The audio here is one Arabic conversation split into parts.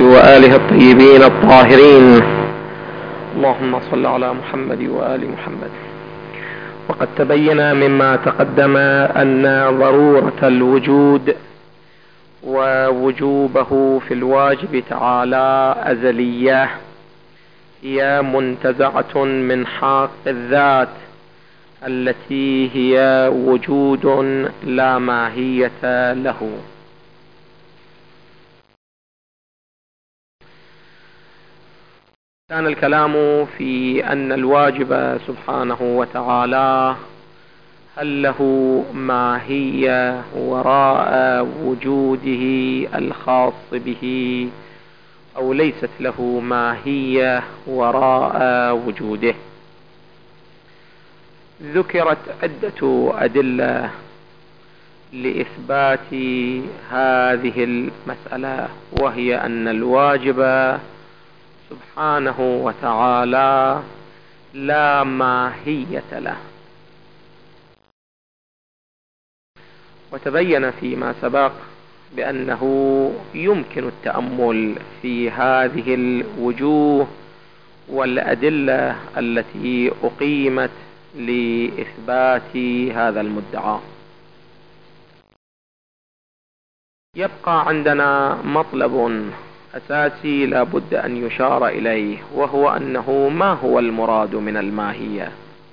وآله الطيبين الطاهرين. اللهم صل على محمد وآل محمد. وقد تبين مما تقدم أن ضرورة الوجود ووجوبه في الواجب تعالى أزلية، هي منتزعة من حق الذات التي هي وجود لا ماهية له. كان الكلام في أن الواجب سبحانه وتعالى هل له ماهية وراء وجوده الخاص به أو ليست له ماهية وراء وجوده. ذكرت عدة أدلة لإثبات هذه المسألة، وهي أن الواجب سبحانه وتعالى لا ماهية له. وتبين فيما سبق بأنه يمكن التأمل في هذه الوجوه والأدلة التي أقيمت لإثبات هذا المدعى. يبقى عندنا مطلب أساسي لا بد أن يشار إليه، وهو أنه ما هو المراد من الماهية.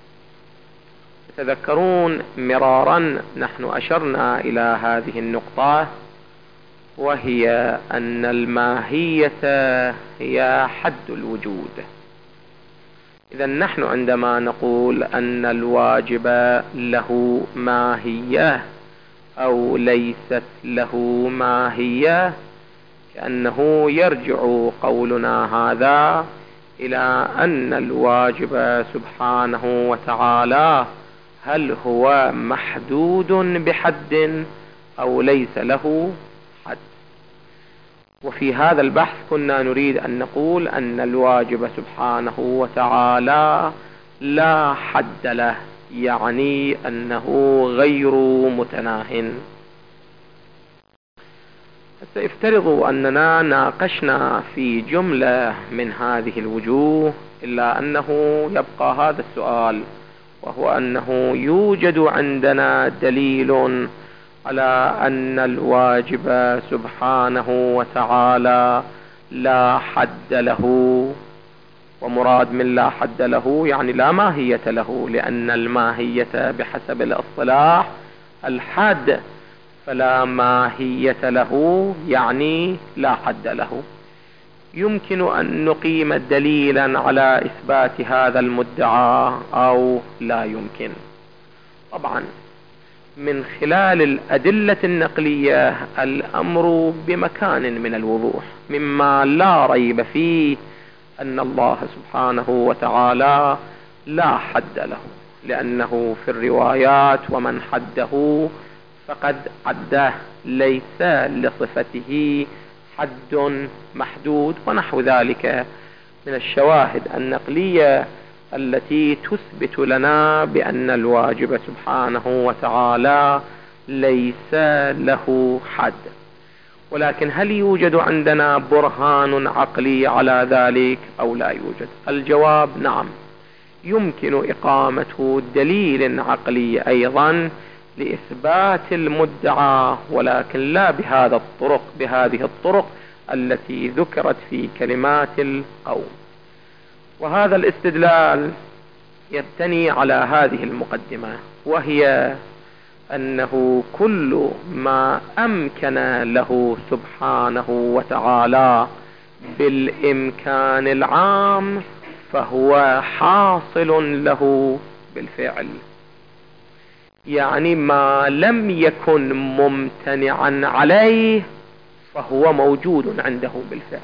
تذكرون مرارا نحن أشرنا إلى هذه النقطة، وهي أن الماهية هي حد الوجود. إذا نحن عندما نقول أن الواجب له ماهية أو ليست له ماهية، كأنه يرجع قولنا هذا إلى أن الواجب سبحانه وتعالى هل هو محدود بحد أو ليس له حد. وفي هذا البحث كنا نريد أن نقول أن الواجب سبحانه وتعالى لا حد له، يعني أنه غير متناه. سيفترض أننا ناقشنا في جملة من هذه الوجوه، إلا أنه يبقى هذا السؤال، وهو أنه يوجد عندنا دليل على أن الواجب سبحانه وتعالى لا حد له. ومراد من لا حد له يعني لا ماهية له، لأن الماهية بحسب الاصطلاح الحد، فلا ماهية له يعني لا حد له. يمكن أن نقيم دليلا على إثبات هذا المدعى أو لا يمكن. طبعا من خلال الأدلة النقلية الأمر بمكان من الوضوح، مما لا ريب فيه أن الله سبحانه وتعالى لا حد له، لأنه في الروايات ومن حده فقد عده، ليس لصفته حد محدود ونحو ذلك من الشواهد النقلية التي تثبت لنا بأن الواجب سبحانه وتعالى ليس له حد. ولكن هل يوجد عندنا برهان عقلي على ذلك أو لا يوجد؟ الجواب نعم، يمكن إقامة دليل عقلي أيضا لإثبات المدعى، ولكن لا بهذه الطرق التي ذكرت في كلمات القول. وهذا الاستدلال يبتني على هذه المقدمة، وهي أنه كل ما أمكن له سبحانه وتعالى بالإمكان العام فهو حاصل له بالفعل. يعني ما لم يكن ممتنعا عليه فهو موجود عنده بالفعل.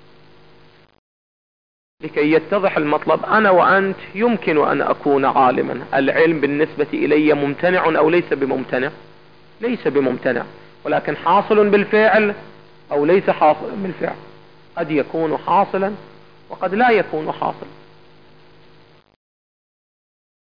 لكي يتضح المطلب، أنا وأنت يمكن أن أكون عالما، العلم بالنسبة إلي ممتنع أو ليس بممتنع؟ ليس بممتنع، ولكن حاصل بالفعل أو ليس حاصل بالفعل؟ قد يكون حاصلا وقد لا يكون حاصلا.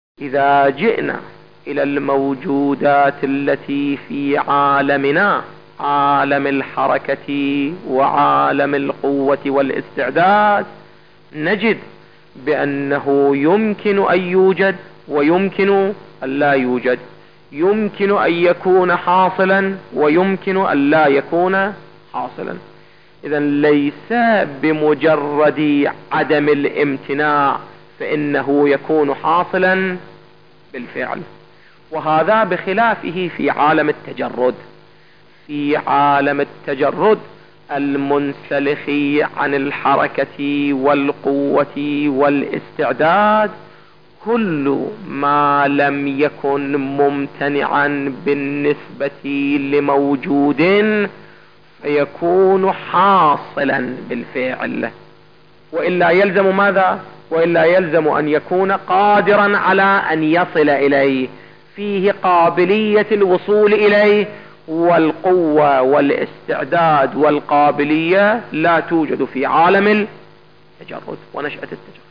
إذا جئنا إلى الموجودات التي في عالمنا عالم الحركة وعالم القوة والاستعداد، نجد بأنه يمكن أن يوجد ويمكن أن لا يوجد، يمكن أن يكون حاصلا ويمكن أن لا يكون حاصلا. إذا ليس بمجرد عدم الامتناع فإنه يكون حاصلا بالفعل. وهذا بخلافه في عالم التجرد. في عالم التجرد المنسلخ عن الحركة والقوة والاستعداد، كل ما لم يكن ممتنعا بالنسبة لموجود فيكون حاصلا بالفعل. وإلا يلزم ماذا؟ وإلا يلزم أن يكون قادرا على أن يصل إليه، فيه قابلية الوصول إليه، والقوة والاستعداد والقابلية لا توجد في عالم التجرد ونشأة التجرد.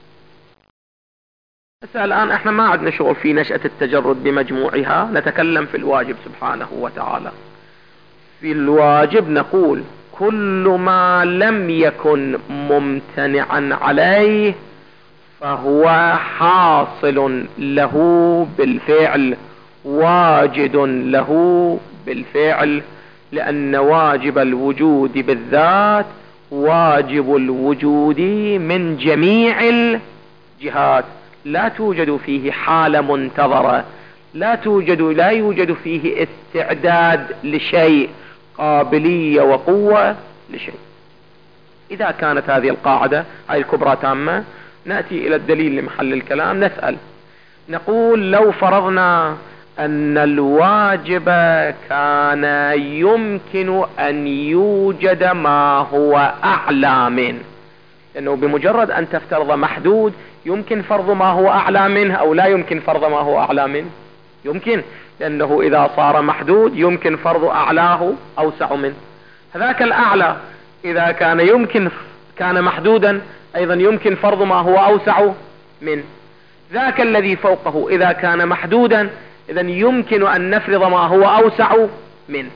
بس الآن احنا ما عندنا شغل في نشأة التجرد بمجموعها، نتكلم في الواجب سبحانه وتعالى. في الواجب نقول كل ما لم يكن ممتنعا عليه فهو حاصل له بالفعل، واجد له بالفعل، لأن واجب الوجود بالذات واجب الوجود من جميع الجهات، لا توجد فيه حالة منتظرة، لا يوجد فيه استعداد لشيء، قابلية وقوة لشيء. إذا كانت هذه القاعدة هاي الكبرى تامة، نأتي إلى الدليل لمحل الكلام. نسأل نقول لو فرضنا أن الواجب كان يمكن أن يوجد ما هو أعلى منه، لأنه بمجرد أن تفترض محدود يمكن فرض ما هو أعلى منه أو لا يمكن فرض ما هو أعلى منه. يمكن، لأنه إذا صار محدود يمكن فرض أعلاه أوسع منه. هذاك الأعلى إذا كان محدودا أيضا يمكن فرض ما هو أوسع منه. ذاك الذي فوقه إذا كان محدودا إذا يمكن أن نفرض ما هو أوسع منه.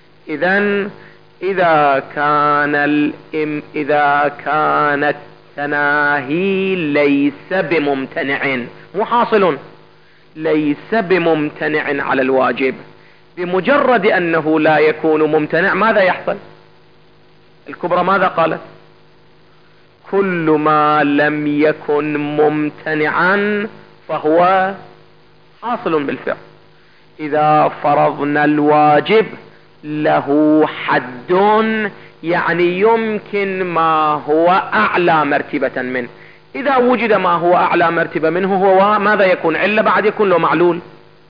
إذا كان التناهي ليس بممتنع، مو حاصل، ليس بممتنع على الواجب، بمجرد أنه لا يكون ممتنع ماذا يحصل؟ الكبرى ماذا قالت؟ كل ما لم يكن ممتنعا فهو حاصل بالفعل. إذا فرضنا الواجب له حد، يعني يمكن ما هو أعلى مرتبة منه. إذا وجد ما هو أعلى مرتبة منه هو ماذا يكون؟ علة بعد يكون له معلول.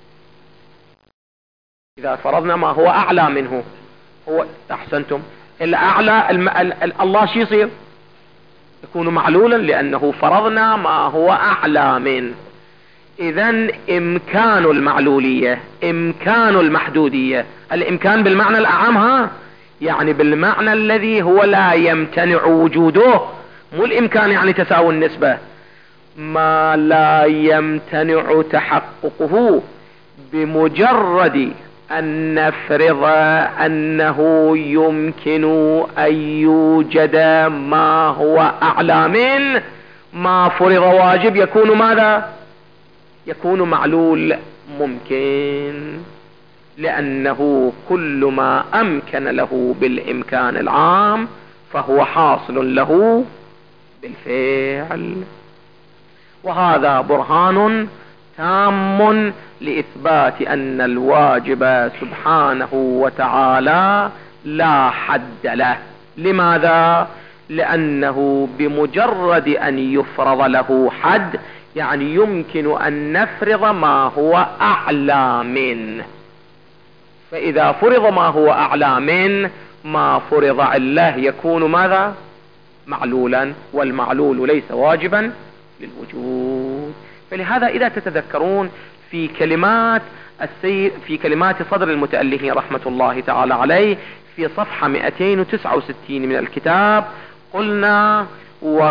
إذا فرضنا ما هو أعلى منه هو، أحسنتم، الأعلى الله شو يصير؟ يكون معلولا، لأنه فرضنا ما هو أعلى منه. إذن إمكان المعلولية، إمكان المحدودية، الإمكان بالمعنى الأعم، يعني بالمعنى الذي هو لا يمتنع وجوده، مو الإمكان يعني تساوي النسبة، ما لا يمتنع تحققه، بمجرد أن نفرض أنه يمكن أن يوجد ما هو أعلى من ما فرض واجب، يكون ماذا؟ يكون معلول ممكن، لأنه كل ما أمكن له بالإمكان العام فهو حاصل له بالفعل. وهذا برهان تام لإثبات أن الواجب سبحانه وتعالى لا حد له. لماذا؟ لأنه بمجرد أن يفرض له حد يعني يمكن أن نفرض ما هو أعلى منه، فإذا فرض ما هو أعلى منه ما فرض علة يكون ماذا؟ معلولا، والمعلول ليس واجبا للوجود. فلهذا إذا تتذكرون في كلمات صدر المتألفين رحمة الله تعالى عليه في صفحة 269 من الكتاب قلنا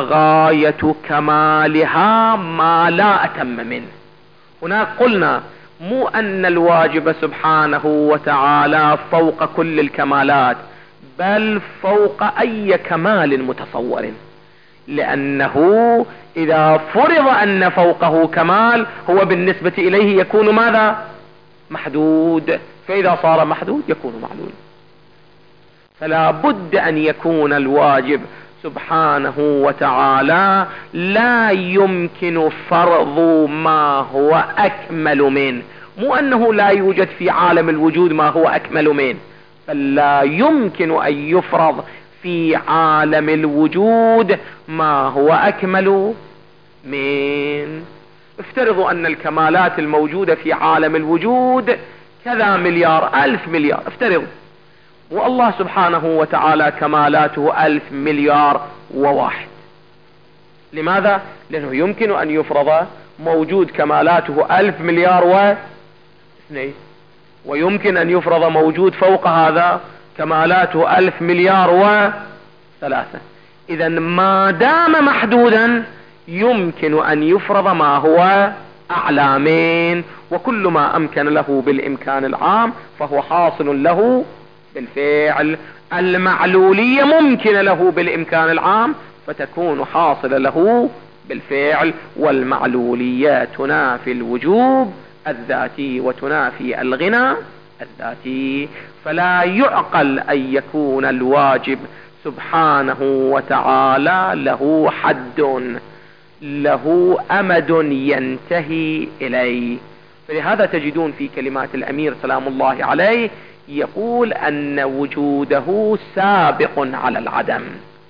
وغاية كمالها ما لا أتم منه. هناك قلنا مو أن الواجب سبحانه وتعالى فوق كل الكمالات، بل فوق أي كمال متصور، لأنه إذا فرض أن فوقه كمال هو بالنسبة إليه يكون ماذا؟ محدود، فإذا صار محدود يكون معلول. فلا بد أن يكون الواجب سبحانه وتعالى لا يمكن فرض ما هو أكمل منه، مو أنه لا يوجد في عالم الوجود ما هو أكمل منه، بل لا يمكن أن يفرض في عالم الوجود ما هو أكمل من. افترضوا أن الكمالات الموجودة في عالم الوجود كذا مليار ألف مليار، افترضوا، والله سبحانه وتعالى كمالاته 1000 مليار وواحد. لماذا؟ لأنه يمكن أن يفرض موجود كمالاته 1000 مليار واثنين، ويمكن أن يفرض موجود فوق هذا كمالاته 1000 مليار وثلاثة. إذا ما دام محدودا يمكن أن يفرض ما هو أعلى من، وكل ما أمكن له بالإمكان العام فهو حاصل له بالفعل. المعلولية ممكن له بالإمكان العام فتكون حاصل له بالفعل، والمعلولية تنافي الوجوب الذاتي وتنافي الغنى الذاتي. فلا يعقل أن يكون الواجب سبحانه وتعالى له حد، له أمد ينتهي إليه. فلهذا تجدون في كلمات الأمير سلام الله عليه يقول أن وجوده سابق على العدم،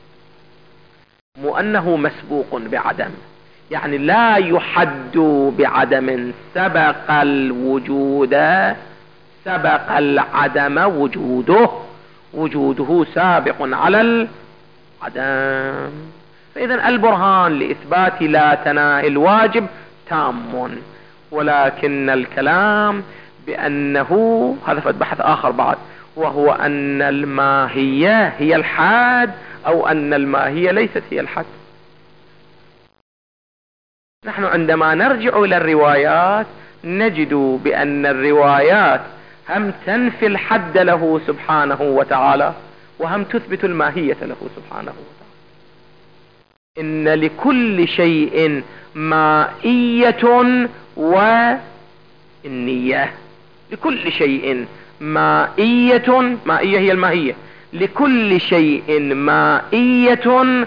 مو أنه مسبوق بعدم، يعني لا يحد بعدم. سبق الوجود، سبق العدم وجوده، وجوده سابق على العدم. فإذا البرهان لإثبات لا تناهي الواجب تام، ولكن الكلام بأنه هذا فد بحث آخر بعد، وهو أن الماهية هي الحد أو أن الماهية ليست هي الحد. نحن عندما نرجع إلى الروايات نجد بأن الروايات هم تنفي الحد له سبحانه وتعالى، وهم تثبت الماهية له سبحانه وتعالى. إن لكل شيء مائية والنية، لكل شيء مائية، مائية هي الماهية، لكل شيء مائية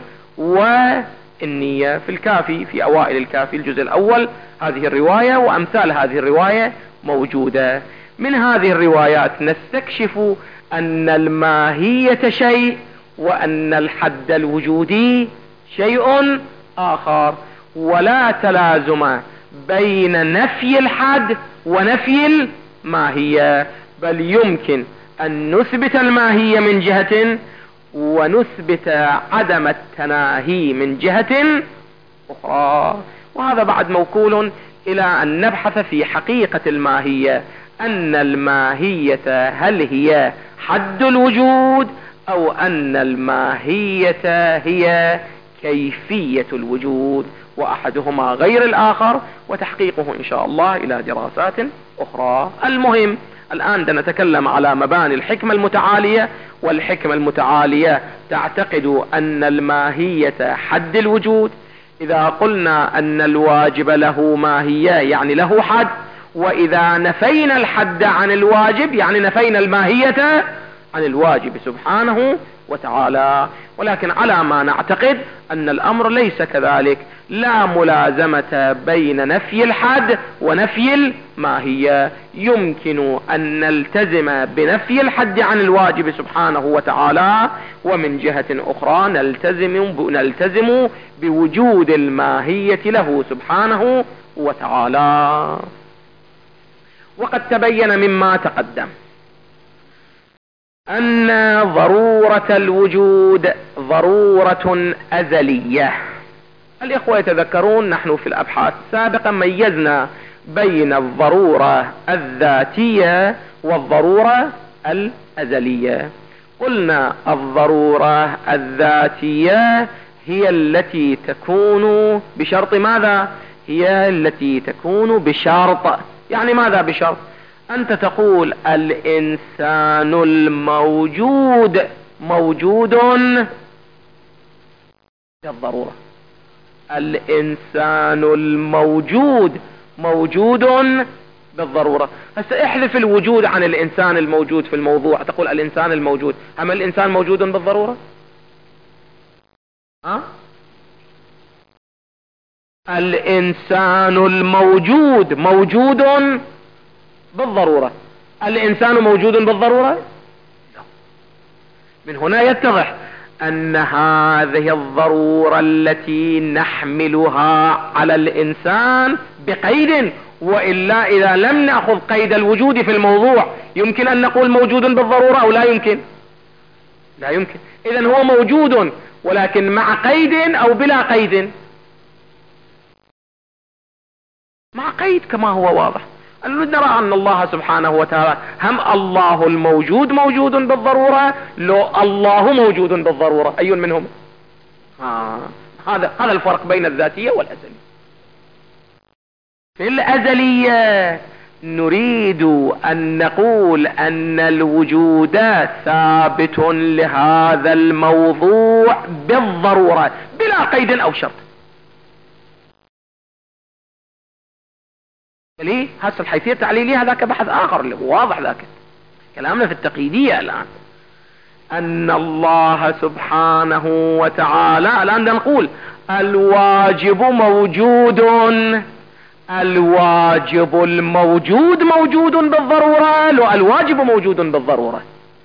والنية. في الكافي، في أوائل الكافي الجزء الأول هذه الرواية وأمثال هذه الرواية موجودة. من هذه الروايات نستكشف أن الماهية شيء وأن الحد الوجودي شيء آخر، ولا تلازم بين نفي الحد ونفي الماهية، بل يمكن أن نثبت الماهية من جهة ونثبت عدم التناهي من جهة أخرى. وهذا بعد موكول إلى أن نبحث في حقيقة الماهية، أن الماهية هل هي حد الوجود أو أن الماهية هي كيفية الوجود، وأحدهما غير الآخر، وتحقيقه إن شاء الله إلى دراسات أخرى. المهم الآن نتكلم على مباني الحكمة المتعالية، والحكمة المتعالية تعتقد أن الماهية حد الوجود. إذا قلنا أن الواجب له ماهية يعني له حد، وإذا نفينا الحد عن الواجب يعني نفينا الماهية عن الواجب سبحانه وتعالى. ولكن على ما نعتقد أن الأمر ليس كذلك، لا ملازمة بين نفي الحد ونفي الماهية. يمكن أن نلتزم بنفي الحد عن الواجب سبحانه وتعالى، ومن جهة أخرى نلتزم بوجود الماهية له سبحانه وتعالى. وقد تبين مما تقدم أن ضرورة الوجود ضرورة أزلية. الإخوة يتذكرون نحن في الأبحاث السابقة ميزنا بين الضرورة الذاتية والضرورة الأزلية. قلنا الضرورة الذاتية هي التي تكون بشرط ماذا؟ هي التي تكون بشرط يعني ماذا بشرط؟ أنت تقول الإنسان الموجود موجود بالضرورة، الإنسان الموجود موجود بالضرورة. هسه احذف الوجود عن الإنسان الموجود في الموضوع، تقول الإنسان الموجود، أما الإنسان موجود بالضرورة؟ الإنسان الموجود موجود بالضرورة، الإنسان موجود بالضرورة؟ من هنا يتضح أن هذه الضرورة التي نحملها على الإنسان بقيد، وإلا إذا لم نأخذ قيد الوجود في الموضوع يمكن أن نقول موجود بالضرورة أو لا يمكن؟ لا يمكن. إذن هو موجود ولكن مع قيد أو بلا قيد؟ مع قيد كما هو واضح. نرى أن الله سبحانه وتعالى هم الله الموجود موجود بالضرورة، لو الله موجود بالضرورة، أي منهم؟ هذا الفرق بين الذاتية والأزلية. في الأزلية نريد أن نقول أن الوجود ثابت لهذا الموضوع بالضرورة بلا قيد أو شرط. ليه؟ هسه الحيثية التعليلية هذاك بحث آخر اللي هو واضح، ذاك كلامنا في التقييدية الآن. أن الله سبحانه وتعالى الآن نقول الواجب موجود، الواجب الموجود موجود بالضرورة، لو الواجب موجود بالضرورة.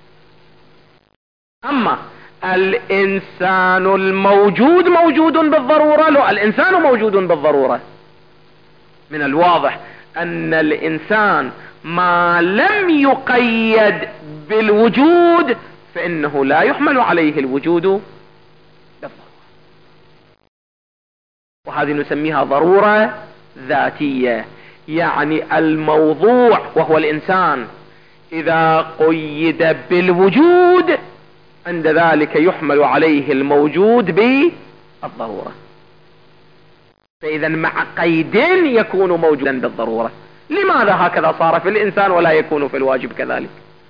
أما الإنسان الموجود موجود بالضرورة، لو الإنسان موجود بالضرورة. من الواضح أن الإنسان ما لم يقيد بالوجود فإنه لا يحمل عليه الوجود بالضرورة، وهذه نسميها ضرورة ذاتية. يعني الموضوع وهو الإنسان إذا قيد بالوجود عند ذلك يحمل عليه الموجود بالضرورة. فإذا مع قيد يكون موجودا بالضرورة. لماذا هكذا صار في الإنسان ولا يكون في الواجب كذلك؟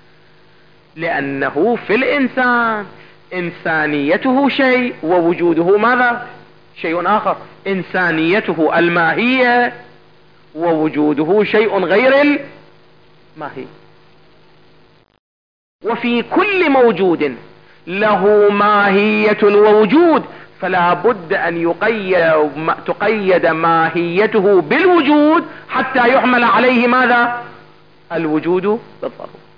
لأنه في الإنسان إنسانيته شيء ووجوده ماذا؟ شيء آخر. إنسانيته الماهية ووجوده شيء غير الماهي. وفي كل موجود له ماهية ووجود فلا بد أن تقيد ماهيته بالوجود حتى يحمل عليه ماذا؟ الوجود بالضرورة.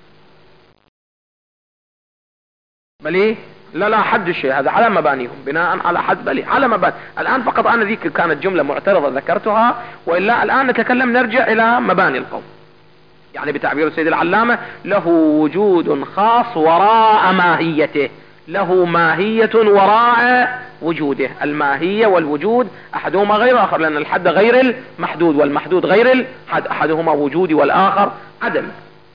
بلي لا حد الشيء هذا على مبانيهم، بناء على حد بلي على مباني. الآن فقط أنا ذيك كانت جملة معترضة ذكرتها، وإلا الآن نتكلم نرجع إلى مباني القول. يعني بتعبير السيد العلامة له وجود خاص وراء ماهيته، له ماهية وراء وجوده. الماهية والوجود أحدهما غير آخر، لأن الحد غير المحدود والمحدود غير الحد، أحدهما وجودي والآخر عدم.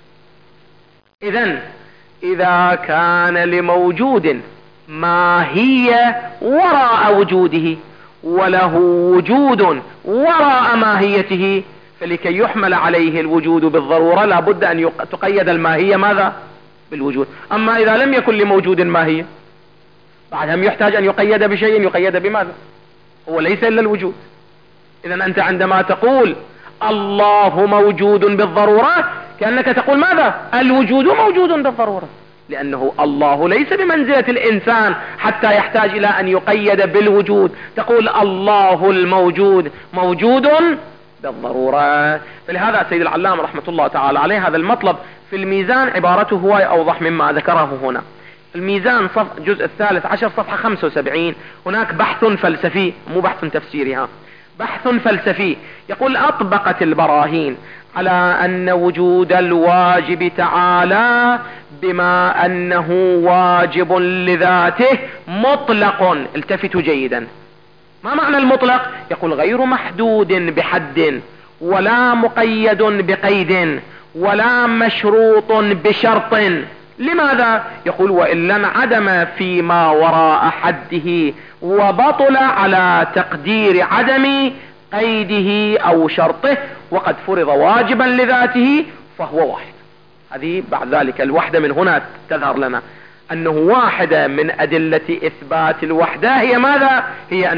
إذا كان لموجود ماهية وراء وجوده وله وجود وراء ماهيته فلكي يحمل عليه الوجود بالضرورة لا بد أن تقيد الماهية ماذا؟ بالوجود. أما إذا لم يكن لموجود ماهية بعدهم يحتاج أن يقيد بشيء، يقيد بماذا؟ هو ليس إلا الوجود. إذن أنت عندما تقول الله موجود بالضرورة كأنك تقول ماذا؟ الوجود موجود بالضرورة، لأنه الله ليس بمنزلة الإنسان حتى يحتاج إلى أن يقيد بالوجود. تقول الله الموجود موجود بالضرورة. فلهذا سيد العلامة رحمة الله تعالى عليه هذا المطلب في الميزان عبارته هو أوضح مما ذكره هنا. الميزان جزء 13 صفحة 75 هناك بحث فلسفي، مو بحث تفسيري، بحث فلسفي يقول أطبقت البراهين على أن وجود الواجب تعالى بما أنه واجب لذاته مطلق. التفتوا جيدا، ما معنى المطلق؟ يقول غير محدود بحد ولا مقيد بقيد ولا مشروط بشرط. لماذا؟ يقول وإلا انعدم فيما وراء حده وبطل على تقدير عدم قيده أو شرطه وقد فرض واجبا لذاته فهو واحد. هذه بعد ذلك الوحدة من هنا تظهر لنا أنه واحدة من أدلة إثبات الوحدة هي ماذا؟ هي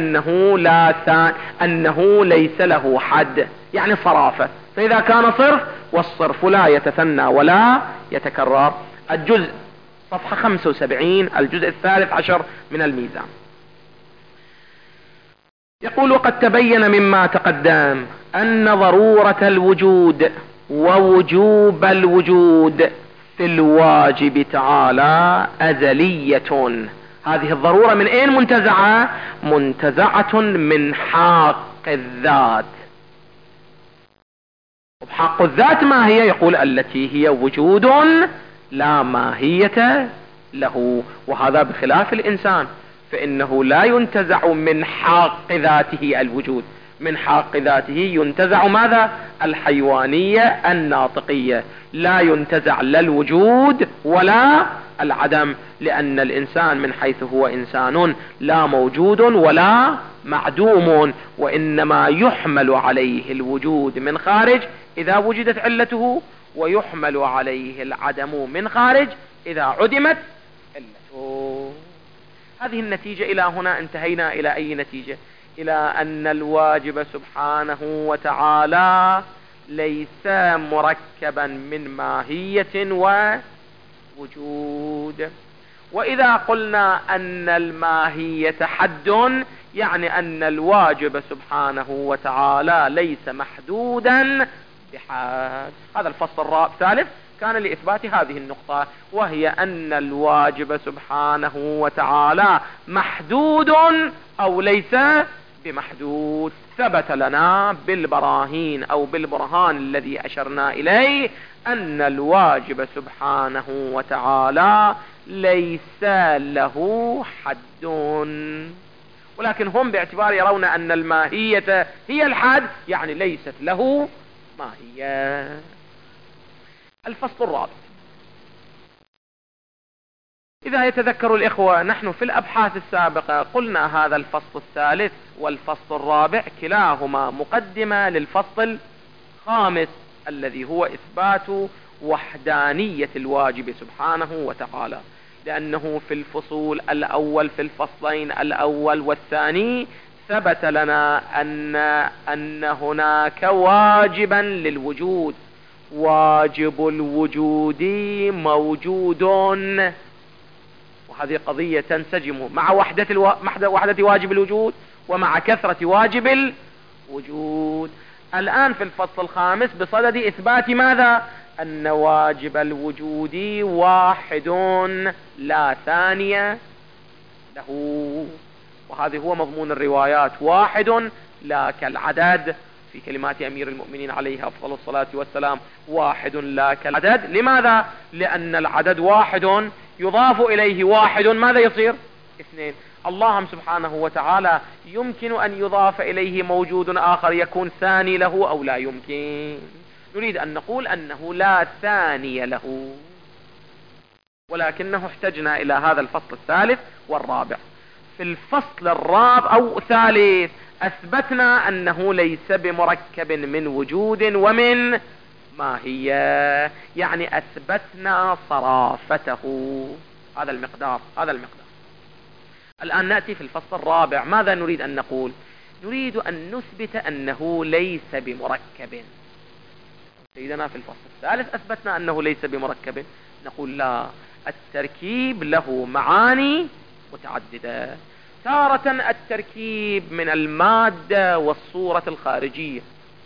أنه ليس له حد، يعني صرافة. فإذا كان صرف، والصرف لا يتثنى ولا يتكرر. الجزء صفحة 75 الجزء 13 من الميزان يقول: وقد تبين مما تقدم أن ضرورة الوجود ووجوب الوجود في الواجب تعالى أزلية. هذه الضرورة من أين منتزعة؟ منتزعة من حق الذات. وحق الذات ما هي؟ يقول: التي هي وجود لا ماهية له. وهذا بخلاف الإنسان، فإنه لا ينتزع من حق ذاته الوجود، من حق ذاته ينتزع ماذا؟ الحيوانية الناطقية. لا ينتزع لا الوجود ولا العدم، لأن الإنسان من حيث هو إنسان لا موجود ولا معدوم، وإنما يحمل عليه الوجود من خارج إذا وجدت علته، ويحمل عليه العدم من خارج إذا عدمت علته. هذه النتيجة. إلى هنا انتهينا إلى أي نتيجة؟ إلى أن الواجب سبحانه وتعالى ليس مركبا من ماهية ووجود. وإذا قلنا أن الماهية حد، يعني أن الواجب سبحانه وتعالى ليس محدودا بحد. هذا الفصل الثالث كان لإثبات هذه النقطة، وهي أن الواجب سبحانه وتعالى محدود أو ليس بمحدود. ثبت لنا بالبراهين أو بالبرهان الذي أشرنا إليه أن الواجب سبحانه وتعالى ليس له حد، ولكن هم باعتبار يرون أن الماهية هي الحد، يعني ليست له ماهية. الفصل الرابع. إذا يتذكر الإخوة، نحن في الأبحاث السابقة قلنا هذا الفصل الثالث والفصل الرابع كلاهما مقدمة للفصل الخامس الذي هو إثبات وحدانية الواجب سبحانه وتعالى، لأنه في الفصول الأول، في الفصلين الأول والثاني، ثبت لنا أن هناك واجبا للوجود، واجب الوجود موجود، وهذه قضية تنسجم مع وحدة واجب الوجود ومع كثرة واجب الوجود. الآن في الفصل الخامس بصدد إثبات ماذا؟ أن واجب الوجود واحد لا ثانية له، وهذا هو مضمون الروايات: واحد لا كالعدد، في كلمات أمير المؤمنين عليه أفضل الصلاة والسلام: واحد لا كالعدد. لماذا؟ لأن العدد واحد يضاف إليه واحد ماذا يصير؟ اثنين. الله سبحانه وتعالى يمكن أن يضاف إليه موجود آخر يكون ثاني له أو لا يمكن؟ نريد أن نقول أنه لا ثاني له، ولكنه احتجنا إلى هذا الفصل الثالث والرابع. في الفصل الرابع أو ثالث أثبتنا أنه ليس بمركب من وجود ومن ماهية، يعني أثبتنا صرافته. هذا المقدار. الآن نأتي في الفصل الرابع. ماذا نريد أن نقول؟ نريد أن نثبت أنه ليس بمركب. سيدنا في الفصل الثالث أثبتنا أنه ليس بمركب، نقول لا، التركيب له معاني متعددة. تارة التركيب من المادة والصورة الخارجية.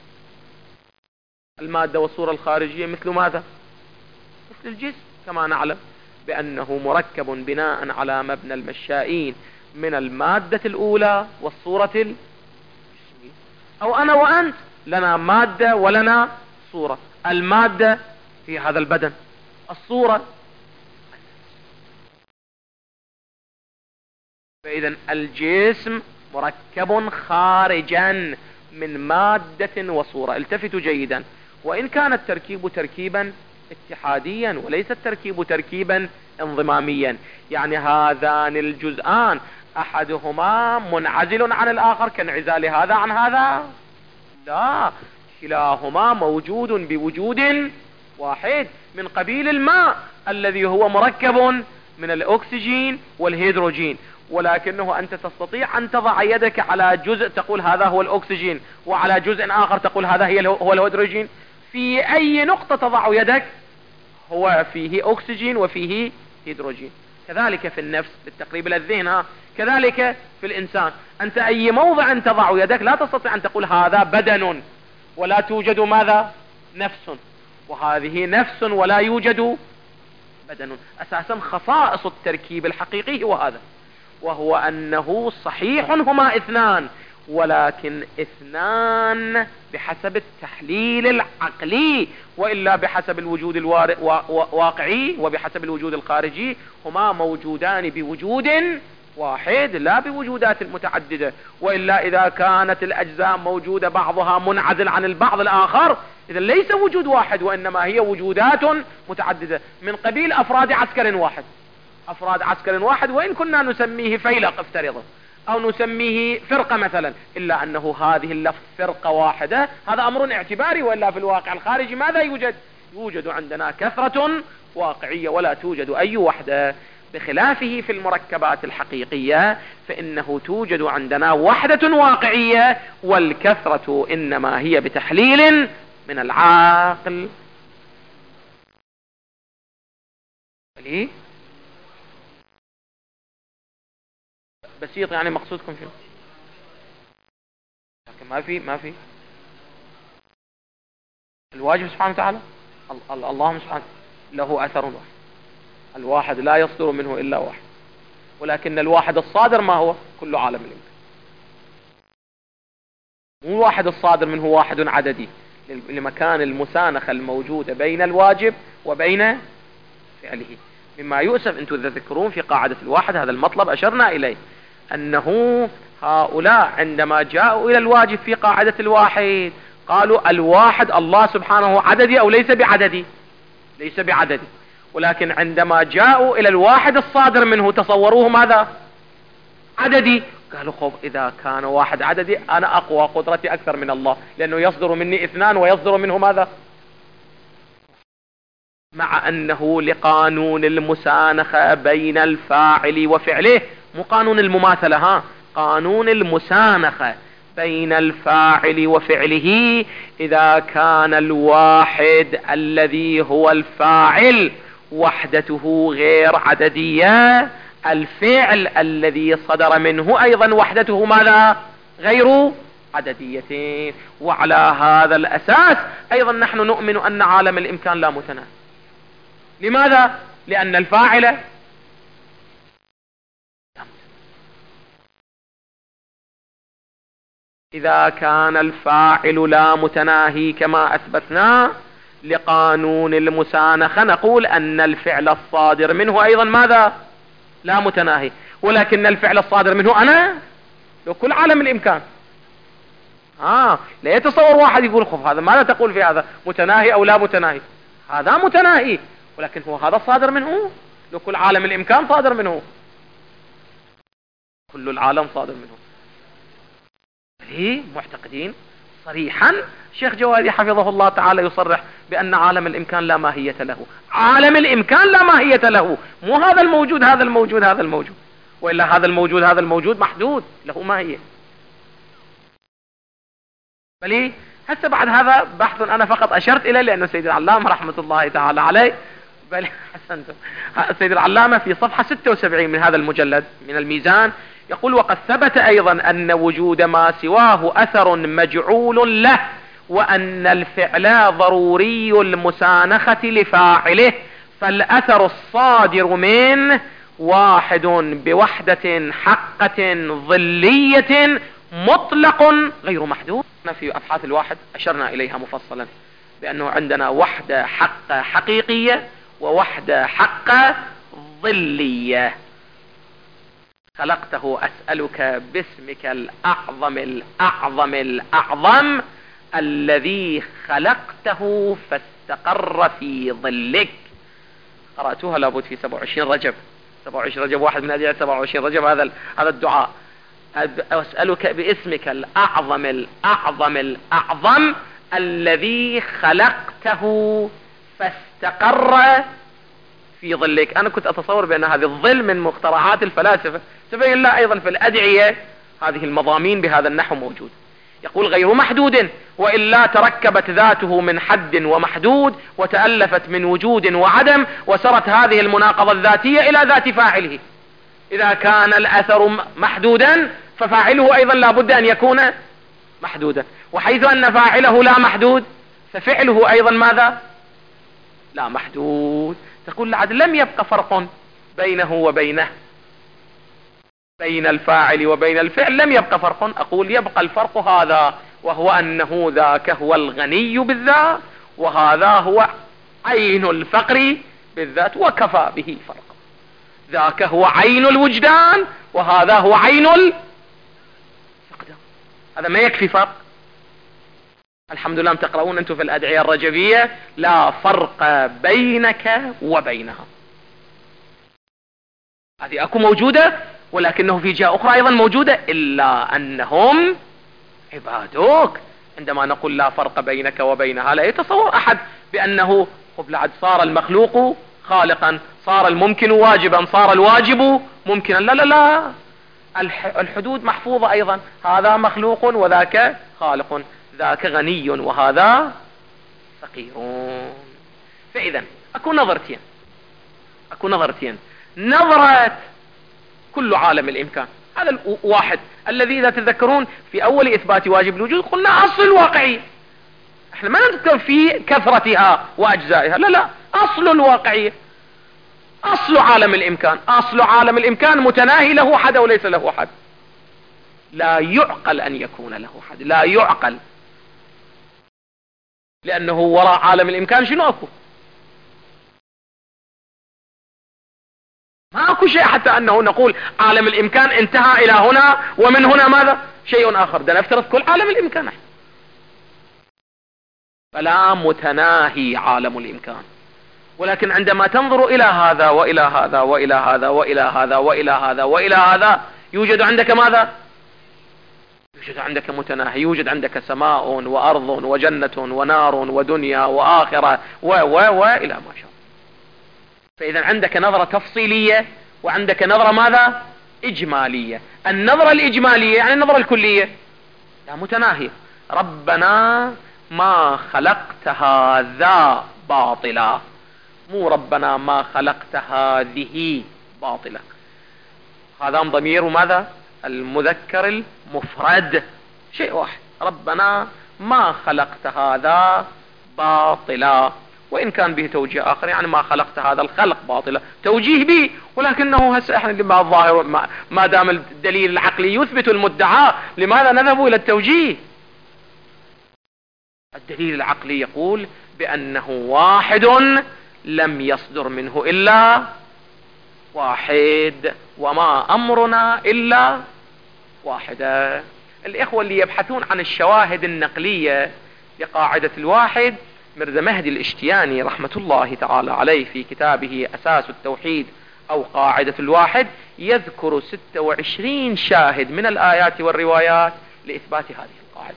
المادة والصورة الخارجية مثل ماذا؟ مثل الجسم، كما نعلم بأنه مركب بناء على مبنى المشائين من المادة الأولى والصورة الجسمية. أو أنا وأنت لنا مادة ولنا صورة. المادة في هذا البدن، الصورة. فإذا الجسم مركب خارجا من مادة وصورة. التفتوا جيدا، وإن كان التركيب تركيبا اتحاديا وليس التركيب تركيبا انضماميا، يعني هذان الجزءان أحدهما منعزل عن الآخر كانعزال هذا عن هذا، لا، كلاهما موجود بوجود واحد، من قبيل الماء الذي هو مركب من الأكسجين والهيدروجين، ولكنه أنت تستطيع أن تضع يدك على جزء تقول هذا هو الأكسجين، وعلى جزء آخر تقول هذا هو الهيدروجين. في أي نقطة تضع يدك هو فيه أكسجين وفيه هيدروجين. كذلك في النفس بالتقريب إلى الذهن، كذلك في الإنسان. أنت أي موضع تضع يدك لا تستطيع أن تقول هذا بدن ولا توجد ماذا؟ نفس، وهذه نفس ولا يوجد بدن. أساسا خصائص التركيب الحقيقي هو هذا، وهو أنه صحيح هما اثنان، ولكن اثنان بحسب التحليل العقلي، وإلا بحسب الوجود الواقعي وبحسب الوجود الخارجي هما موجودان بوجود واحد لا بوجودات متعددة. وإلا إذا كانت الأجزاء موجودة بعضها منعزل عن البعض الآخر، إذا ليس وجود واحد وإنما هي وجودات متعددة من قبيل أفراد عسكر واحد. أفراد عسكر واحد وإن كنا نسميه فيلق افترضه أو نسميه فرقة مثلا، إلا أنه هذه اللفظ فرقة واحدة هذا أمر اعتباري، وإلا في الواقع الخارجي ماذا يوجد؟ يوجد عندنا كثرة واقعية ولا توجد أي وحدة. بخلافه في المركبات الحقيقية فإنه توجد عندنا وحدة واقعية، والكثرة إنما هي بتحليل من العقل. ليه؟ بسيط يعني مقصودكم شنو؟ لكن ما في الواجب سبحانه وتعالى الله سبحانه له أثر واحد، الواحد لا يصدر منه إلا واحد، ولكن الواحد الصادر ما هو؟ كل عالم الإمكان. مو الواحد الصادر منه واحد عددي لمكان المسانخة الموجودة بين الواجب وبين فعله. مما يؤسف أنتم تذكرون في قاعدة الواحد هذا المطلب أشرنا إليه، أنه هؤلاء عندما جاءوا إلى الواجب في قاعدة الواحد قالوا الواحد الله سبحانه عددي أو ليس بعددي؟ ليس بعددي. ولكن عندما جاءوا إلى الواحد الصادر منه تصوروه ماذا؟ عددي. قالوا خب إذا كان واحد عددي أنا أقوى، قدرتي أكثر من الله، لأنه يصدر مني اثنان ويصدر منه ماذا؟ مع أنه لقانون المسانخة بين الفاعل وفعله، مو قانون المماثلة، قانون المسانخة بين الفاعل وفعله. إذا كان الواحد الذي هو الفاعل وحدته غير عددية، الفعل الذي صدر منه أيضا وحدته ماذا؟ غير عددية. وعلى هذا الأساس أيضا نحن نؤمن أن عالم الإمكان لا متناهي. لماذا؟ لأن الفاعل إذا كان الفاعل لا متناهي كما أثبتنا لقانون المسانخة نقول أن الفعل الصادر منه أيضا ماذا؟ لا متناهي. ولكن الفعل الصادر منه أنا لو كل عالم الإمكان. لا يتصور واحد يقول خف هذا ماذا تقول في هذا؟ متناهي أو لا متناهي؟ هذا متناهي، ولكن هو هذا صادر منه لو كل عالم الإمكان صادر منه، كل العالم صادر منه. ليه معتقدين صريحا الشيخ جوادي حفظه الله تعالى يصرح بأن عالم الإمكان لا ماهية له. عالم الإمكان لا ماهية له، مو هذا الموجود هذا الموجود هذا الموجود، وإلا هذا الموجود هذا الموجود محدود له ماهية. بل هسه بعد هذا بحث أنا فقط أشرت إليه لأنه سيد العلامة رحمة الله تعالى عليه، بل حسنتم، سيد العلامة في صفحة 76 من هذا المجلد من الميزان يقول: وقد ثبت أيضا أن وجود ما سواه أثر مجعول له، وأن الفعل ضروري المسانخة لفاعله، فالأثر الصادر منه واحد بوحدة حقة ظلية مطلق غير محدود. في أبحاث الواحد أشرنا إليها مفصلا بأنه عندنا وحدة حقة حقيقية ووحدة حقة ظلية. خلقته أسألك باسمك الأعظم الأعظم الأعظم الذي خلقته فاستقر في ظلك. قرأتوها لابد في 27 رجب. 27 رجب واحد من أدعية 27 رجب هذا الدعاء. أسألك باسمك الأعظم الأعظم الأعظم الذي خلقته فاستقر في ظلك. انا كنت اتصور بان هذه الظل من مخترعات الفلاسفة، تبين لا ايضا في الادعية هذه المضامين بهذا النحو موجود. يقول غير محدود، وإلا تركبت ذاته من حد ومحدود وتألفت من وجود وعدم، وسرت هذه المناقضة الذاتية إلى ذات فاعله. إذا كان الأثر محدودا ففاعله أيضا لا بد أن يكون محدودا، وحيث أن فاعله لا محدود ففعله أيضا ماذا؟ لا محدود. تقول لعد لم يبقى فرق بينه وبينه، بين الفاعل وبين الفعل لم يبقى فرق. أقول يبقى الفرق هذا، وهو أنه ذاك هو الغني بالذات، وهذا هو عين الفقر بالذات، وكفى به فرقا. ذاك هو عين الوجدان، وهذا هو عين الفقدان. هذا ما يكفي فرق؟ الحمد لله تقرؤون أنتم في الأدعية الرجبية لا فرق بينك وبينها. هذه أكو موجودة، ولكنه في جهة أخرى أيضا موجودة، إلا أنهم عبادك. عندما نقول لا فرق بينك وبينها لا يتصور أحد بأنه قبل عد صار المخلوق خالقا، صار الممكن واجبا، صار الواجب ممكنا. لا لا لا، الحدود محفوظة أيضا. هذا مخلوق وذاك خالق، ذاك غني وهذا فقير. فإذا أكو نظرتين. نظرة كل عالم الإمكان، هذا الواحد الذي إذا تذكرون في أول إثبات واجب الوجود قلنا أصل الواقعية. احنا ما نذكر في كثرتها وأجزائها، لا لا، أصل الواقعية، أصل عالم الإمكان. أصل عالم الإمكان متناهي له حد وليس له حد. لا يعقل أن يكون له حد، لا يعقل، لأنه وراء عالم الإمكان شنو أكو؟ ما أكو شيء حتى أنه نقول عالم الإمكان انتهى إلى هنا ومن هنا ماذا؟ شيء آخر. ده نفترض كل عالم الإمكان، فلا متناهي عالم الإمكان. ولكن عندما تنظر إلى هذا وإلى هذا وإلى هذا وإلى هذا وإلى هذا وإلى هذا، يوجد عندك ماذا؟ يوجد عندك متناهي، يوجد عندك سماء وأرض وجنة ونار ودنيا وآخرة وإلى ما شاء. فإذا عندك نظرة تفصيلية وعندك نظرة ماذا؟ إجمالية. النظرة الإجمالية يعني النظرة الكلية لا متناهية. ربنا ما خلقت هذا باطلا، مو ربنا ما خلقت هذه باطلا. هذا ضمير ماذا؟ المذكر المفرد، شيء واحد. ربنا ما خلقت هذا باطلا، وإن كان به توجيه آخر، يعني ما خلقت هذا الخلق باطلا، توجيه به. ولكنه هسه احنا لما الظاهر ما دام الدليل العقلي يثبت المدعى، لماذا نذهب إلى التوجيه؟ الدليل العقلي يقول بأنه واحد لم يصدر منه إلا واحد، وما أمرنا إلا واحدة. الإخوة اللي يبحثون عن الشواهد النقلية لقاعدة الواحد، مرزا مهدي الاشتياني رحمة الله تعالى عليه في كتابه أساس التوحيد أو قاعدة الواحد يذكر 26 شاهد من الآيات والروايات لإثبات هذه القاعدة.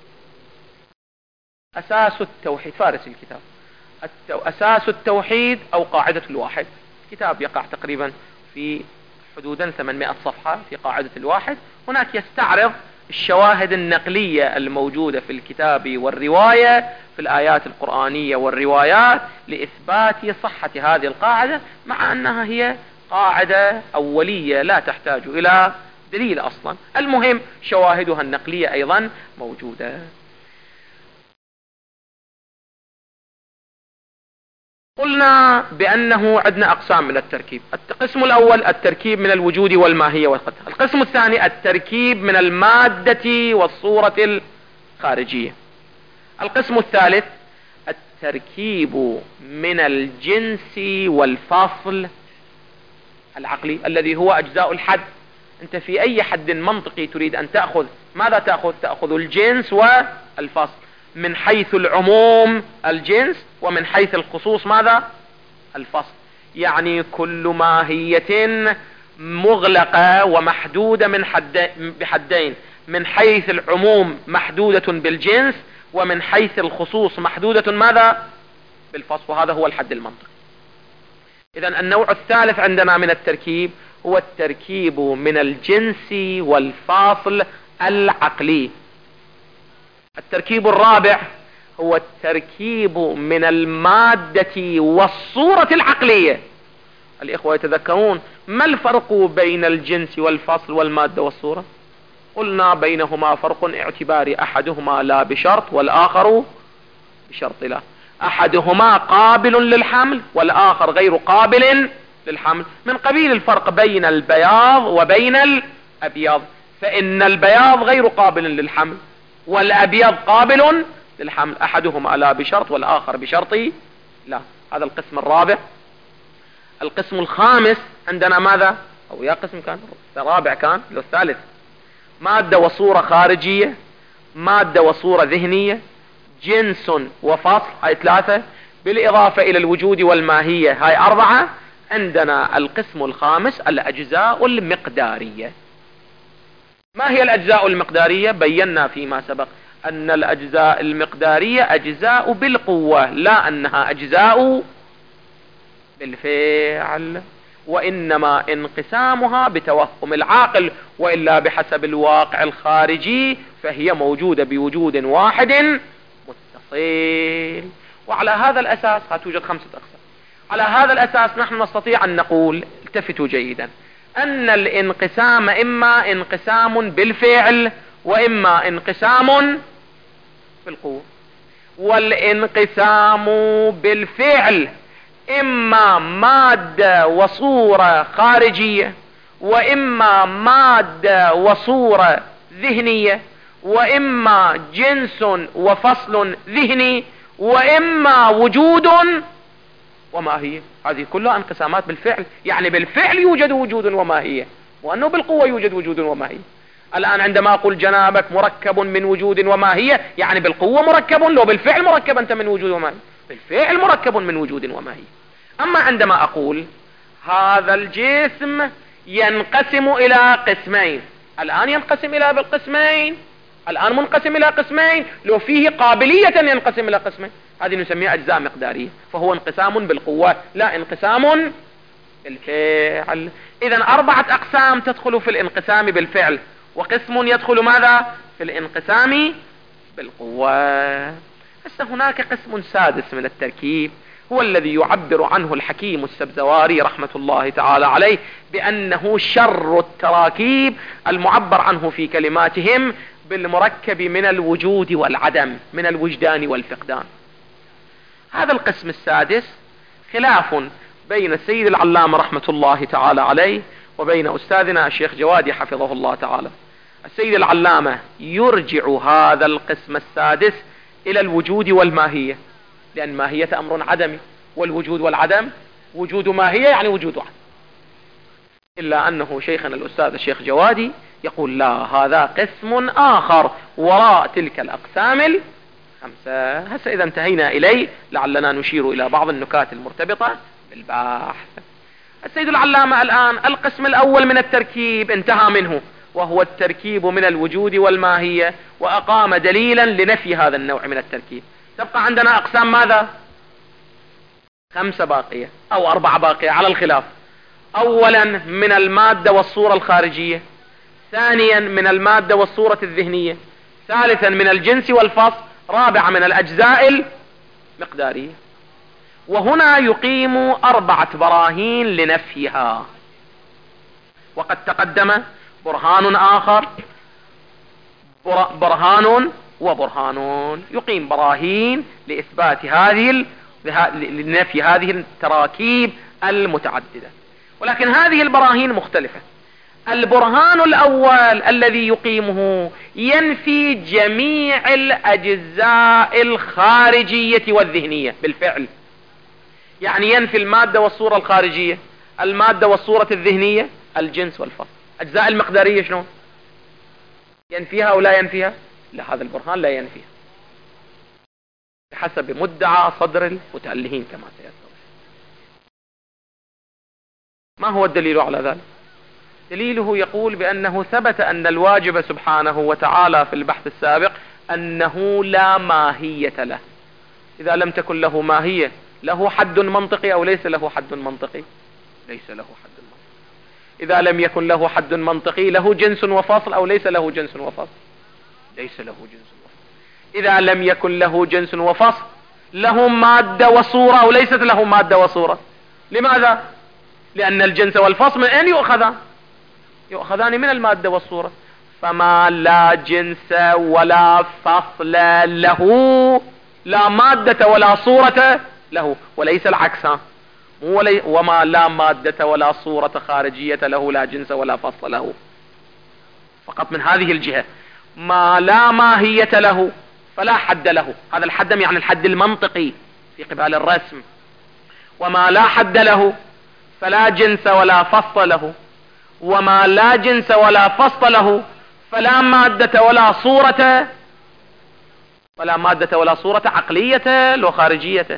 أساس التوحيد، فارس الكتاب، أساس التوحيد أو قاعدة الواحد، كتاب يقع تقريبا في حدودا 800 صفحة في قاعدة الواحد. هناك يستعرض الشواهد النقلية الموجودة في الكتاب والرواية، في الآيات القرآنية والروايات، لإثبات صحة هذه القاعدة، مع أنها هي قاعدة أولية لا تحتاج إلى دليل أصلا. المهم شواهدها النقلية أيضا موجودة. قلنا بأنه عندنا أقسام من التركيب. القسم الأول التركيب من الوجود والماهية والقدر. القسم الثاني التركيب من المادة والصورة الخارجية. القسم الثالث التركيب من الجنس والفصل العقلي الذي هو أجزاء الحد. أنت في أي حد منطقي تريد أن تأخذ ماذا تأخذ؟ تأخذ الجنس والفصل، من حيث العموم الجنس، ومن حيث الخصوص ماذا؟ الفصل. يعني كل ماهية مغلقة ومحدودة بحدين، من حيث العموم محدودة بالجنس، ومن حيث الخصوص محدودة ماذا؟ بالفصل، وهذا هو الحد المنطقي. إذن النوع الثالث عندنا من التركيب هو التركيب من الجنس والفاصل العقلي. التركيب الرابع هو التركيب من المادة والصورة العقلية. الإخوة يتذكرون ما الفرق بين الجنس والفصل والمادة والصورة؟ قلنا بينهما فرق اعتباري، أحدهما لا بشرط والآخر بشرط لا. أحدهما قابل للحمل والآخر غير قابل للحمل، من قبيل الفرق بين البياض وبين الأبيض، فإن البياض غير قابل للحمل والأبيض قابل للحمل، أحدهما لا بشرط والآخر بشرط لا. هذا القسم الرابع. القسم الخامس عندنا ماذا؟ أو يا قسم كان الرابع كان الثالث، مادة وصورة خارجية، مادة وصورة ذهنية، جنس وفصل، هاي ثلاثة، بالإضافة إلى الوجود والماهية، هاي أربعة. عندنا القسم الخامس الأجزاء المقدارية. ما هي الأجزاء المقدارية؟ بينا فيما سبق أن الأجزاء المقدارية أجزاء بالقوة، لا أنها أجزاء بالفعل، وإنما انقسامها بتوهم العاقل، وإلا بحسب الواقع الخارجي فهي موجودة بوجود واحد متصل. وعلى هذا الأساس توجد 5 أقسام. على هذا الأساس نحن نستطيع أن نقول، التفتوا جيدا، أن الانقسام إما انقسام بالفعل وإما انقسام بالقوة. والانقسام بالفعل إما مادة وصورة خارجية، وإما مادة وصورة ذهنية، وإما جنس وفصل ذهني، وإما وجود وماهية. هذه كلها انقسامات بالفعل، يعني بالفعل يوجد وجود وماهية، وأنه بالقوة يوجد وجود وماهية. الآن عندما أقول جنابك مركب من وجود وماهية، يعني بالقوة مركب، لو بالفعل مركب أنت من وجود وماهية، بالفعل مركب من وجود وماهية. أما عندما أقول هذا الجسم ينقسم إلى قسمين، الآن ينقسم إلى بالقسمين، الآن منقسم إلى قسمين، لو فيه قابلية ينقسم إلى قسمين، هذه نسميها أجزاء مقدارية، فهو انقسام بالقوة لا انقسام بالفعل. إذن 4 أقسام تدخل في الانقسام بالفعل، وقسم يدخل ماذا؟ في الانقسام بالقوة. بس هناك قسم سادس من التركيب، هو الذي يعبر عنه الحكيم السبزواري رحمة الله تعالى عليه بأنه شر التراكيب، المعبر عنه في كلماتهم بالمركب من الوجود والعدم، من الوجدان والفقدان. هذا القسم السادس خلاف بين السيد العلامة رحمة الله تعالى عليه وبين أستاذنا الشيخ جوادي حفظه الله تعالى. السيد العلامة يرجع هذا القسم السادس إلى الوجود والماهية، لأن ماهية أمر عدمي، والوجود والعدم وجود ماهية يعني وجود عدم. إلا أنه شيخنا الأستاذ الشيخ جوادي يقول لا، هذا قسم آخر وراء تلك الأقسام 5. هسه إذا انتهينا إليه لعلنا نشير إلى بعض النكات المرتبطة بالبحث. السيد العلامة الآن القسم الأول من التركيب انتهى منه، وهو التركيب من الوجود والماهية، وأقام دليلا لنفي هذا النوع من التركيب. تبقى عندنا أقسام ماذا؟ 5 باقية أو 4 باقية على الخلاف. أولا من المادة والصورة الخارجية، ثانيا من المادة والصورة الذهنية، ثالثا من الجنس والفصل، رابعا من الأجزاء المقدارية. وهنا يقيم 4 براهين لنفيها، وقد تقدم برهان آخر، برهان وبرهان، يقيم براهين لإثبات لنفي هذه التراكيب المتعددة. ولكن هذه البراهين مختلفة. البرهان الأول الذي يقيمه ينفي جميع الأجزاء الخارجية والذهنية بالفعل، يعني ينفي المادة والصورة الخارجية، المادة والصورة الذهنية، الجنس والفصل. أجزاء المقدارية شنو؟ ينفيها أو لا ينفيها؟ لا، هذا البرهان لا ينفيها بحسب مدعى صدر المتألهين كما سيذكر. ما هو الدليل على ذلك؟ دليله يقول بأنه ثبت أن الواجب سبحانه وتعالى في البحث السابق أنه لا ماهية له. إذا لم تكن له ماهية، له حد منطقي أو ليس له حد منطقي؟ ليس له حد منطقي. إذا لم يكن له حد منطقي، له جنس وفصل أو ليس له جنس وفصل؟ ليس له جنس وفصل. إذا لم يكن له جنس وفصل، له مادة وصورة أو ليست له مادة وصورة؟ لماذا؟ لأن الجنس والفصل من أين يؤخذان؟ يؤخذان من المادة والصورة. فما لا جنس ولا فصل له، لا مادة ولا صورة له، وليس العكس. وما لا مادة ولا صورة خارجية له، لا جنس ولا فصل له. فقط من هذه الجهة. ما لا ماهية له فلا حد له، هذا الحد يعني الحد المنطقي في قبال الرسم. وما لا حد له فلا جنس ولا فصل له، وما لا جنس ولا فصل له فلا مادة ولا صورة، ولا مادة ولا صورة عقلية لو خارجية.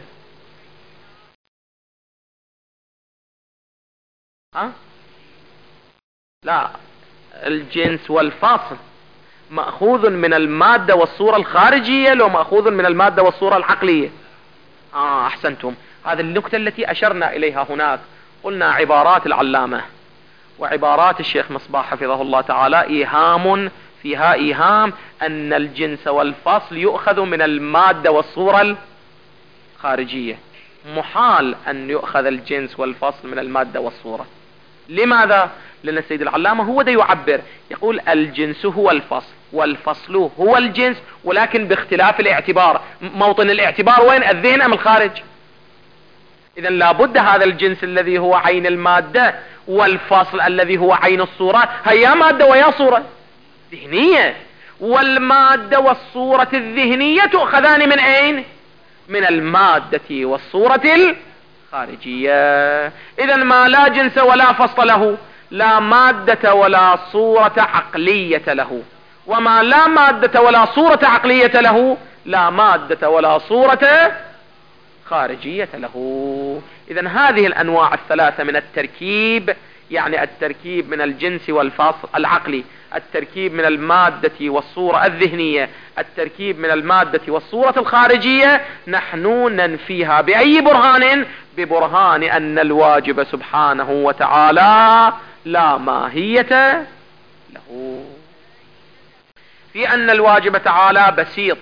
لا، الجنس والفصل مأخوذ من المادة والصورة الخارجية لو مأخوذ من المادة والصورة العقلية. أحسنتم. هذه النقطة التي أشرنا إليها هناك. قلنا عبارات العلامة وعبارات الشيخ مصباح حفظه الله تعالى إيهام، فيها إيهام أن الجنس والفصل يؤخذ من المادة والصورة الخارجية. محال أن يؤخذ الجنس والفصل من المادة والصورة. لماذا؟ لأن السيد العلامة هو ده يعبر، يقول الجنس هو الفصل والفصل هو الجنس، ولكن باختلاف الاعتبار. موطن الاعتبار وين؟ الذهن أم الخارج؟ إذن لابد هذا الجنس الذي هو عين المادة والفصل الذي هو عين الصورة، هيا مادة ويا صورة ذهنية، والمادة والصورة الذهنية تؤخذان من أين؟ من المادة والصورة الخارجية. إذن ما لا جنس ولا فصل له، لا مادة ولا صورة عقلية له، وما لا مادة ولا صورة عقلية له، لا مادة ولا صورة خارجية له. إذن هذه الأنواع الثلاثة من التركيب، يعني التركيب من الجنس والفصل العقلي، التركيب من المادة والصورة الذهنية، التركيب من المادة والصورة الخارجية، نحن ننفيها بأي برهان؟ ببرهان أن الواجب سبحانه وتعالى لا ماهية له، في أن الواجب تعالى بسيط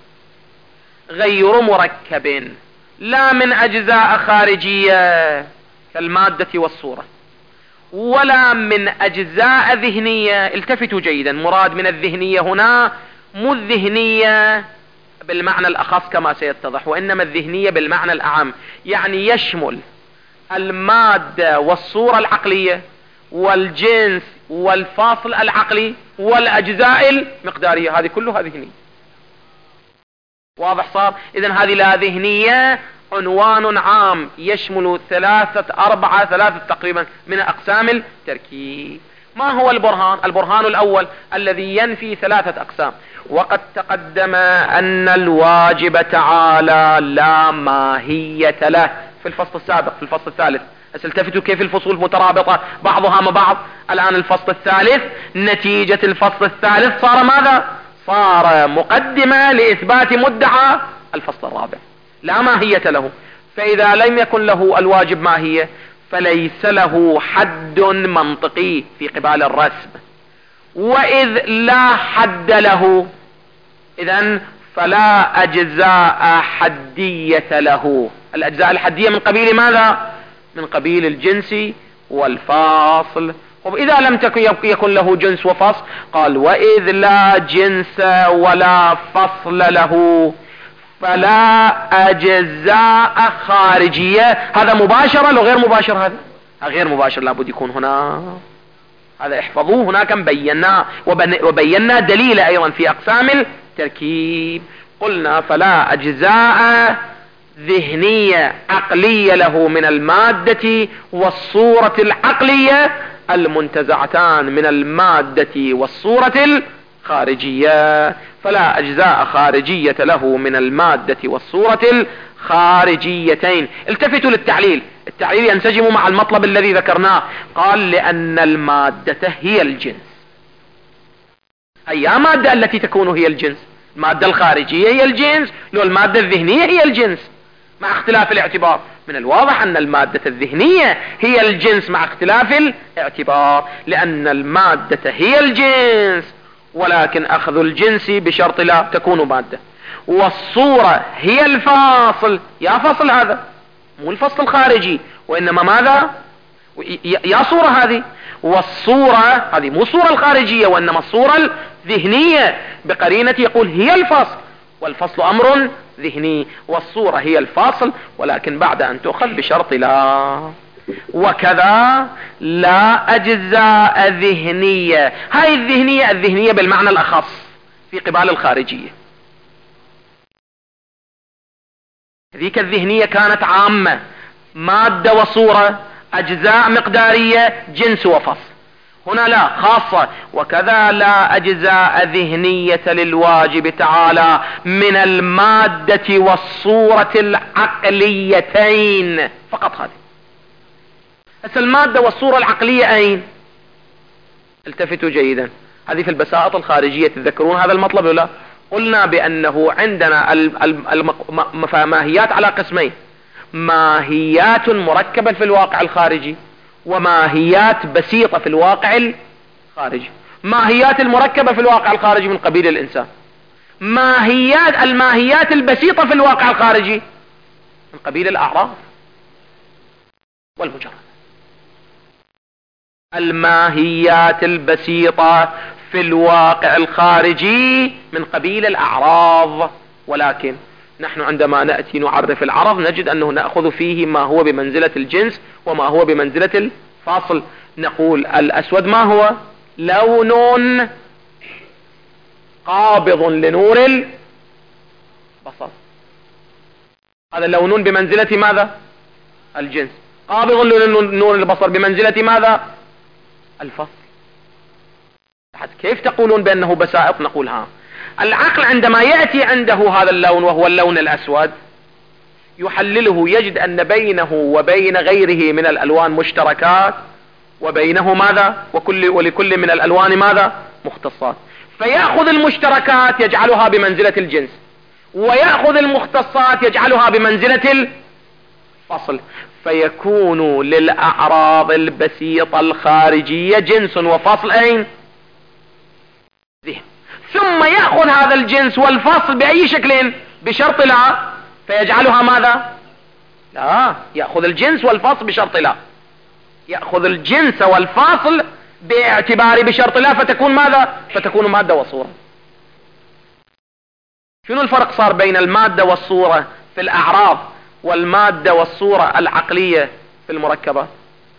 غير مركب، لا من أجزاء خارجية كالمادة والصورة، ولا من أجزاء ذهنية. التفتوا جيدا، مراد من الذهنية هنا مو الذهنية بالمعنى الأخص كما سيتضح، وإنما الذهنية بالمعنى الأعم، يعني يشمل المادة والصورة العقلية والجنس والفاصل العقلي والأجزاء المقدارية، هذه كلها ذهنية. واضح صار؟ إذن هذه لا ذهنية عنوان عام يشمل ثلاثة تقريبا من أقسام التركيب. ما هو البرهان؟ البرهان الأول الذي ينفي ثلاثة أقسام. وقد تقدم أن الواجب تعالى لا ماهية له في الفصل السابق، في الفصل الثالث. التفتوا كيف الفصول مترابطة بعضها مع بعض. الآن الفصل الثالث، نتيجة الفصل الثالث صار ماذا؟ صار مقدمة لإثبات مدعى الفصل الرابع، لا ماهية له. فإذا لم يكن له الواجب ماهية فليس له حد منطقي في قبال الرسم، وإذ لا حد له إذن فلا أجزاء حدية له. الأجزاء الحدية من قبيل ماذا؟ من قبيل الجنس والفاصل. وإذا لم يكن له جنس وفصل، قال وإذ لا جنس ولا فصل له فلا أجزاء خارجية. هذا مباشرة لو غير مباشر؟ هذا غير مباشر، لابد يكون هنا. هذا احفظوه، هناك بينا وبينا دليل أيضا في أقسام التركيب. قلنا فلا أجزاء ذهنية عقلية له من المادة والصورة العقلية المنتزعتان من المادة والصورة الخارجية، فلا أجزاء خارجية له من المادة والصورة الخارجيتين. التفتوا للتعليل، التعليل ينسجم مع المطلب الذي ذكرناه. قال لأن المادة هي الجنس. أي مادة التي تكون هي الجنس؟ المادة الخارجية هي الجنس لو المادة الذهنية هي الجنس مع اختلاف الاعتبار. من الواضح أن المادة الذهنية هي الجنس مع اختلاف الاعتبار، لأن المادة هي الجنس ولكن أخذ الجنس بشرط لا تكون مادة، والصورة هي الفاصل. يا فصل هذا مو الفصل الخارجي وإنما ماذا؟ يا صورة هذه، والصورة هذه مو الصورة الخارجية وإنما الصورة الذهنية بقرينة يقول هي الفصل، والفصل أمر ذهني والصورة هي الفاصل ولكن بعد أن تؤخذ بشرط لا. وكذا لا أجزاء ذهنية، هاي الذهنية بالمعنى الأخص في قبال الخارجية. ذيك الذهنية كانت عامة، مادة وصورة، أجزاء مقدارية، جنس وفصل. هنا لا، خاصة. وكذا لا أجزاء ذهنية للواجب تعالى من المادة والصورة العقليتين فقط. هذه هسه المادة والصورة العقلية أين؟ التفتوا جيدا، هذه في البساطة الخارجية. تذكرون هذا المطلب ولا لا؟ قلنا بأنه عندنا ماهيات على قسمين: ماهيات مركبة في الواقع الخارجي وماهيات بسيطة في الواقع الخارجي. ماهيات المركبة في الواقع الخارجي من قبيل الإنسان، الماهيات البسيطة في الواقع الخارجي من قبيل الأعراض والمجرد. الماهيات البسيطة في الواقع الخارجي من قبيل الأعراض، ولكن نحن عندما نأتي نعرف العرض نجد أنه نأخذ فيه ما هو بمنزلة الجنس وما هو بمنزلة الفاصل. نقول الأسود ما هو؟ لون قابض لنور البصر، هذا اللون بمنزلة ماذا؟ الجنس. قابض لنور البصر بمنزلة ماذا؟ الفصل. كيف تقولون بأنه بسائط؟ نقول ها، العقل عندما يأتي عنده هذا اللون وهو اللون الأسود يحلله يجد أن بينه وبين غيره من الألوان مشتركات، وبينه ماذا؟ ولكل من الألوان ماذا؟ مختصات. فيأخذ المشتركات يجعلها بمنزلة الجنس، ويأخذ المختصات يجعلها بمنزلة الفصل، فيكون للأعراض البسيطة الخارجية جنس وفصل أين؟ ذهن. ثم يأخذ هذا الجنس والفصل بأي شكل؟ بشرط لا، فيجعلها ماذا؟ لا، يأخذ الجنس والفصل بشرط لا، يأخذ الجنس والفاصل باعتبار بشرط لا، فتكون ماذا؟ فتكون مادة وصورة. شنو الفرق صار بين المادة والصورة في الأعراض والمادة والصورة العقلية في المركبات؟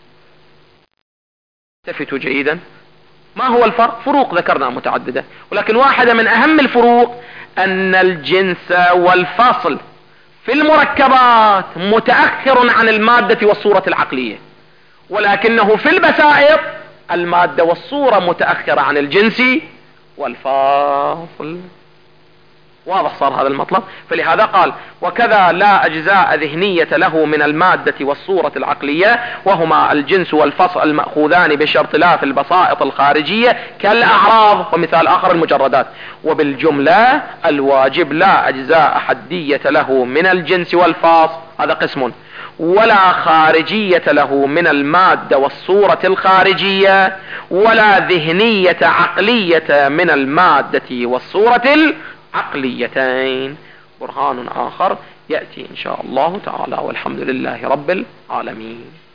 التفتوا جيدا. ما هو الفرق؟ فروق ذكرنا متعددة، ولكن واحدة من أهم الفروق أن الجنس والفصل في المركبات متأخر عن المادة والصورة العقلية، ولكنه في البسائط المادة والصورة متأخرة عن الجنس والفاصل. واضح صار هذا المطلب؟ فلهذا قال وكذا لا أجزاء ذهنية له من المادة والصورة العقلية، وهما الجنس والفصل المأخوذان بشرط لا في البسائط الخارجية كالأعراض، ومثال آخر المجردات. وبالجملة الواجب لا أجزاء حدية له من الجنس والفصل، هذا قسم، ولا خارجية له من المادة والصورة الخارجية، ولا ذهنية عقلية من المادة والصورة العقليتين. برهان آخر يأتي إن شاء الله تعالى، والحمد لله رب العالمين.